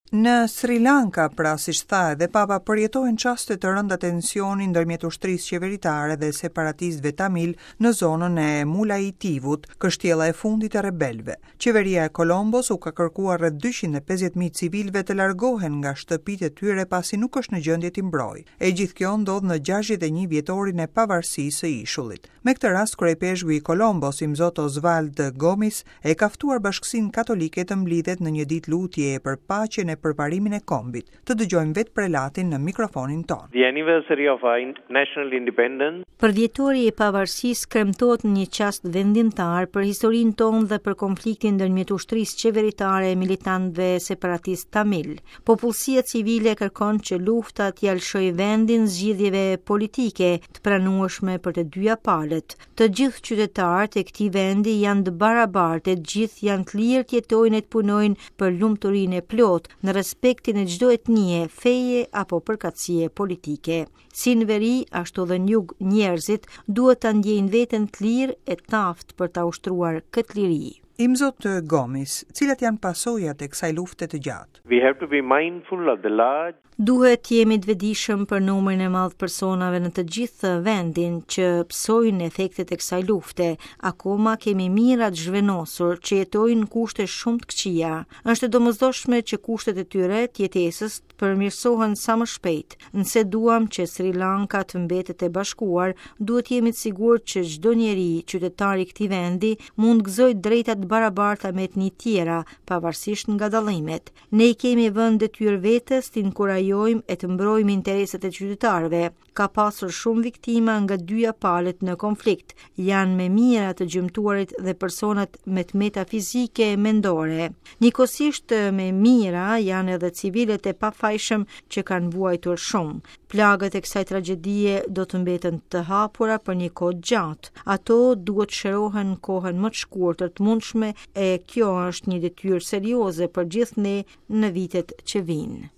Në Sri Lanka, pra siç tha edhe Papa, përjetojnë çaste të rënda tensioni ndërmjet ushtrisë qeveritare dhe separatistëve tamil në zonën e Mulaitivut, kështjella e fundit e rebelëve. Qeveria e Kolombos u ka kërkuar rreth 250.000 civilëve të largohen nga shtëpitë e tyre pasi nuk është në gjendje t'i mbrojë. E gjithë kjo ndodh në 61 vjetorin e pavarësisë së ishullit. Me këtë rast, kryepeshku i Kolombos, Imzot Osvald Gomis, e ka ftuar Bashkësinë Katolike të mblidhet në një ditë lutjeje për paqen e përparimin e kombit. Të dëgjojmë vetë prelatin në mikrofonin ton. The anniversary of our national independence. Përvjetori e pavarësisë kremtohet në një çast vendimtar për historinë tonë dhe për konfliktin ndërmjet ushtrisë qeveritare e militantëve separatist tamil. Popullsia civile kërkon që lufta t'i alshojë vendin zgjidhjeve politike të pranueshme për të dyja palët. Të gjithë qytetarët e këtij vendi janë të barabartë, të gjithë janë të lirë të jetojnë e të punojnë për lumturinë e plot në respektin e çdo etnie, feje apo përkatësie politike. Si në veri, ashtu dhe në jug, njerëzit duhet ta ndjejnë veten të lirë e të aftë për ta ushtruar këtë liri. Imzot Gomis, cilat janë pasojat e kësaj lufte të gjatë? We have to be mindful of the large. Duhet jemi të vetëdijshëm për numrin e madh personave në të gjithë vendin që psojnë efektet e kësaj lufte. Akoma kemi mijëra të zhvenosur që jetojnë në kushte shumë të këqija. Është e domosdoshme që kushtet e tyre të jetesës të përmirësohen sa më shpejt. Nëse duam që Sri Lanka të mbetet e bashkuar, duhet jemi të sigurt që çdo njeri qytetar i këtij vendi mund gëzojë drejta të barabarta me etni tjera, pavarësisht nga dallimet. Ne i kemi vënë detyrë vetes të inkurajojmë e të mbrojmë interesat e qytetarëve. Ka pasur shumë viktima nga dyja palët në konflikt. Janë me mijëra të gjymtuarit dhe personat me tmeta fizike e mendore. Njëkohësisht me mijëra janë edhe civilet e pafajshëm që kanë vuajtur shumë. Plagët e kësaj tragjedie do të mbeten të hapura për një kohë gjatë. Ato duhet shërohen në kohën më të shkurtër të mundshme e kjo është një detyrë serioze për gjithë ne në vitet që vijnë.